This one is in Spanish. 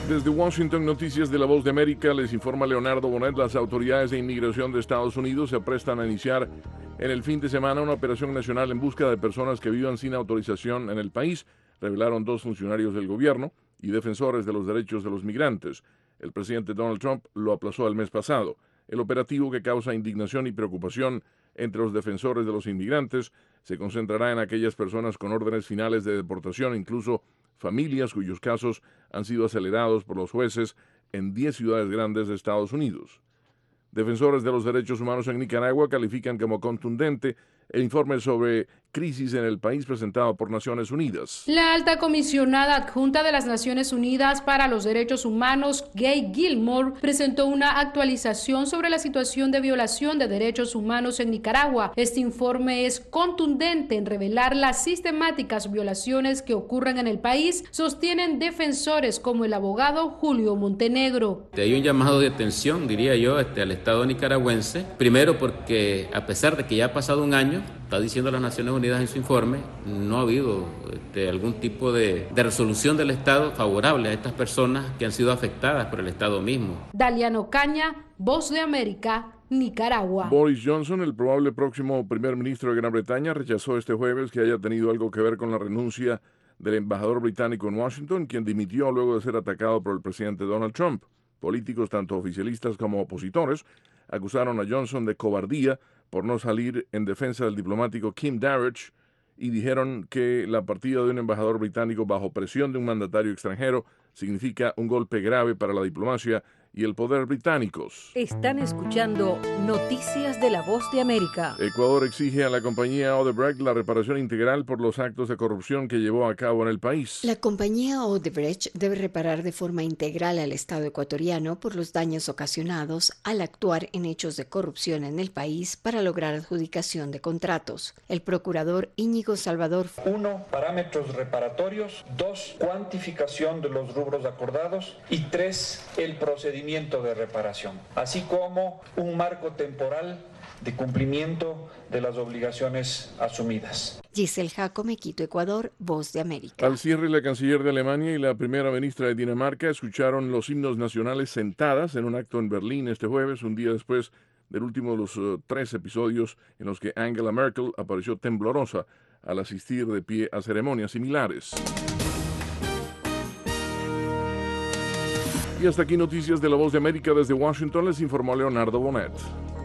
Desde Washington, Noticias de La Voz de América, les informa Leonardo Bonet. Las autoridades de inmigración de Estados Unidos se aprestan a iniciar en el fin de semana una operación nacional en busca de personas que vivan sin autorización en el país, revelaron dos funcionarios del gobierno y defensores de los derechos de los migrantes. El presidente Donald Trump lo aplazó el mes pasado. El operativo, que causa indignación y preocupación entre los defensores de los inmigrantes, se concentrará en aquellas personas con órdenes finales de deportación, incluso familias cuyos casos han sido acelerados por los jueces en 10 ciudades grandes de Estados Unidos. Defensores de los derechos humanos en Nicaragua califican como contundente el informe sobre crisis en el país presentado por Naciones Unidas. La alta comisionada adjunta de las Naciones Unidas para los Derechos Humanos, Gay Gilmore, presentó una actualización sobre la situación de violación de derechos humanos en Nicaragua. Este informe es contundente en revelar las sistemáticas violaciones que ocurren en el país, sostienen defensores como el abogado Julio Montenegro. Hay un llamado de atención, diría yo, al Estado nicaragüense, primero porque a pesar de que ya ha pasado un año, está diciendo las Naciones Unidas en su informe, no ha habido algún tipo de resolución del Estado favorable a estas personas que han sido afectadas por el Estado mismo. Daliano Caña, Voz de América, Nicaragua. Boris Johnson, el probable próximo primer ministro de Gran Bretaña, rechazó este jueves que haya tenido algo que ver con la renuncia del embajador británico en Washington, quien dimitió luego de ser atacado por el presidente Donald Trump. Políticos, tanto oficialistas como opositores, acusaron a Johnson de cobardía por no salir en defensa del diplomático Kim Darroch y dijeron que la partida de un embajador británico bajo presión de un mandatario extranjero significa un golpe grave para la diplomacia y el poder británicos. Están escuchando Noticias de La Voz de América. Ecuador exige a la compañía Odebrecht la reparación integral por los actos de corrupción que llevó a cabo en el país. La compañía Odebrecht debe reparar de forma integral al Estado ecuatoriano por los daños ocasionados al actuar en hechos de corrupción en el país para lograr adjudicación de contratos. El procurador Íñigo Salvador. 1. Parámetros reparatorios. 2. Cuantificación de los rubros acordados. Y 3. El procedimiento de reparación, así como un marco temporal de cumplimiento de las obligaciones asumidas. Giselle Jacome, Quito, Ecuador, Voz de América. Al cierre, la canciller de Alemania y la primera ministra de Dinamarca escucharon los himnos nacionales sentadas en un acto en Berlín este jueves, un día después del último de los 3 episodios en los que Angela Merkel apareció temblorosa al asistir de pie a ceremonias similares. Y hasta aquí Noticias de La Voz de América. Desde Washington les informó Leonardo Bonet.